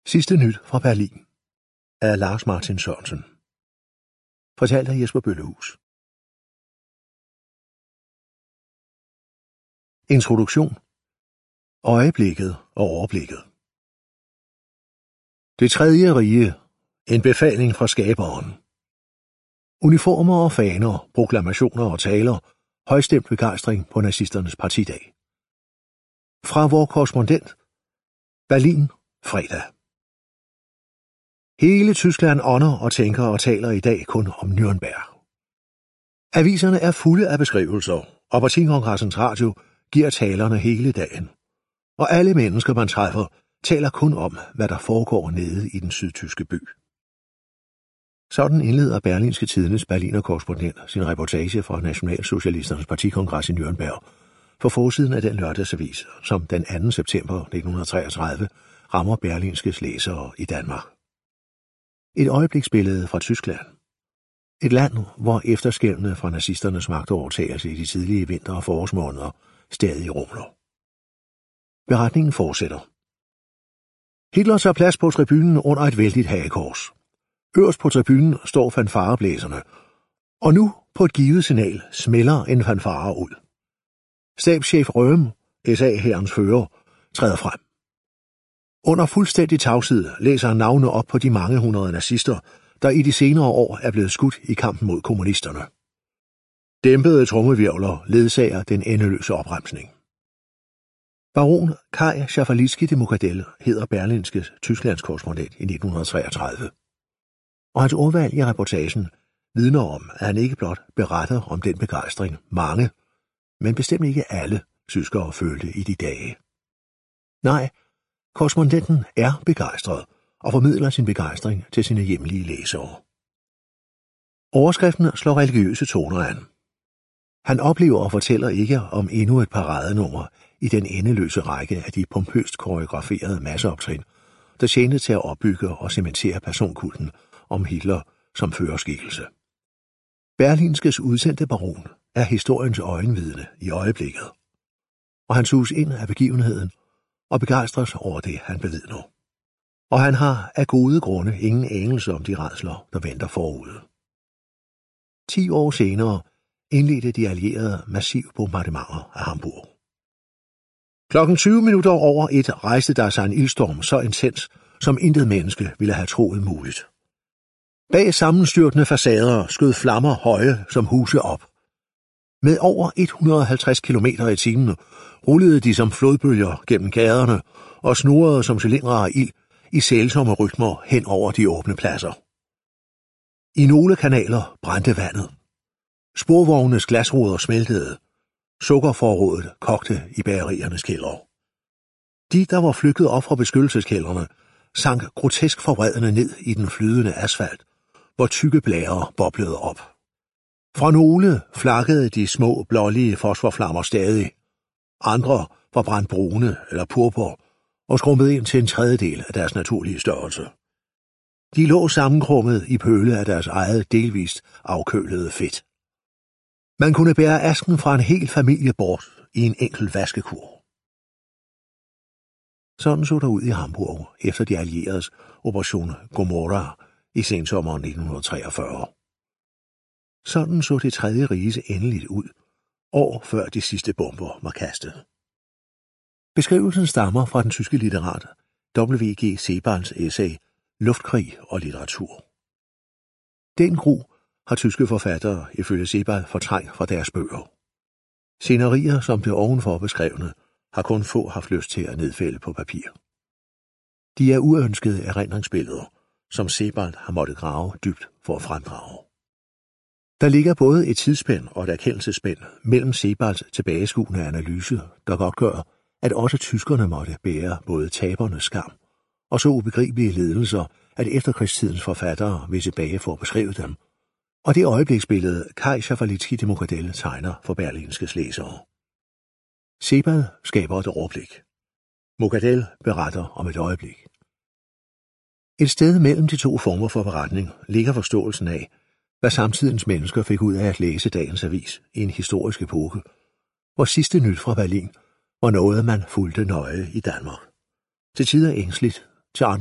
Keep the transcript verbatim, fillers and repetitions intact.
Sidste nyt fra Berlin af Lars Martin Sørensen. Fortalt af Jesper Bøllehus. Introduktion. Øjeblikket og overblikket. Det tredje rige. En befaling fra skaberen. Uniformer og faner, proklamationer og taler, højstemt begejstring på nazisternes partidag. Fra vor korrespondent. Berlin, fredag. Hele Tyskland ånder og tænker og taler i dag kun om Nürnberg. Aviserne er fulde af beskrivelser, og partikongressens radio giver talerne hele dagen. Og alle mennesker, man træffer, taler kun om, hvad der foregår nede i den sydtyske by. Sådan indleder Berlingske Tidendes Berliner-korrespondent sin reportage fra Nationalsocialisternes partikongres i Nürnberg for forsiden af den lørdagsavis, som den anden september nitten treogtredive rammer Berlingskes læsere i Danmark. Et øjebliksbillede fra Tyskland. Et land, hvor efterskælvene fra nazisternes magtovertagelse i de tidlige vinter- og forårsmåneder stadig rumler. Beretningen fortsætter. Hitler tager plads på tribunen under et vældigt hagekors. Øverst på tribunen står fanfareblæserne, og nu på et givet signal smælder en fanfare ud. Stabschef Röhm, S A-hærens fører, træder frem. Under fuldstændig tavshed læser han navne op på de mange hundrede nazister, der i de senere år er blevet skudt i kampen mod kommunisterne. Dæmpede trommevirvler ledsager den endeløse opremsning. Baron Kai Schafalitzky de Muckadell hedder Berlingskes Tysklands korrespondent i nitten treogtredive. Og hans ordvalg i reportagen vidner om, at han ikke blot beretter om den begejstring mange, men bestemt ikke alle tyskere følte i de dage. Nej, korrespondenten er begejstret og formidler sin begejstring til sine hjemlige læsere. Overskriften slår religiøse toner an. Han oplever og fortæller ikke om endnu et paradenummer i den endeløse række af de pompøst koreograferede masseoptrin, der tjente til at opbygge og cementere personkulten om Hitler som førerskikkelse. Berlinskes udsendte baron er historiens øjenvidne i øjeblikket, og han suges ind af begivenheden og begejstres over det, han bevidner. Og han har af gode grunde ingen anelse om de rædsler, der venter forude. Ti år senere indledte de allierede massive bombardementer af Hamburg. Klokken tyve minutter over et rejste der sig en ildstorm så intens, som intet menneske ville have troet muligt. Bag sammenstyrtende facader skød flammer høje som huse op. Med over et hundrede og halvtreds kilometer i timen rullede de som flodbølger gennem gaderne og snurrede som cylindre af ild i sælsomme rytmer hen over de åbne pladser. I nogle kanaler brændte vandet. Sporvognenes glasruder smeltede. Sukkerforrådet kogte i bageriernes kældre. De, der var flygtet op fra beskyttelseskældrene, sank grotesk forvredende ned i den flydende asfalt, hvor tykke blærer boblede op. Fra nogle flakkede de små, blålige fosforflammer stadig. Andre var brændt brune eller purpur og skrumpet ind til en tredjedel af deres naturlige størrelse. De lå sammenkrummet i pøle af deres eget delvist afkølede fedt. Man kunne bære asken fra en hel familie bort i en enkelt vaskekur. Sådan så der ud i Hamburg efter de allieredes Operation Gomorrha i sensommeren nitten treogfyrre. Sådan så det tredje riges endeligt ud, år før de sidste bomber var kastet. Beskrivelsen stammer fra den tyske litterat W G Sebalds essay Luftkrig og litteratur. Den gru har tyske forfattere ifølge Sebald fortrængt fra deres bøger. Scenerier som det ovenfor beskrevne har kun få haft lyst til at nedfælde på papir. De er uønskede erindringsbilleder, som Sebald har måttet grave dybt for at fremdrage. Der ligger både et tidsspænd og et erkendelsesspænd mellem Sebalds tilbageskuende analyse, der godt gør, at også tyskerne måtte bære både tabernes skam og så ubegribelige ledelser, at efterkrigstidens forfattere vil tilbage for at beskrive dem, og det øjebliksbillede Kai Schafalitzky de Muckadell tegner for Berlingskes læsere. Sebald skaber et overblik. Muckadell beretter om et øjeblik. Et sted mellem de to former for beretning ligger forståelsen af, hvad samtidens mennesker fik ud af at læse dagens avis i en historisk epoke, hvor sidste nyt fra Berlin var noget, man fulgte nøje i Danmark. Til tider ængstligt, til andre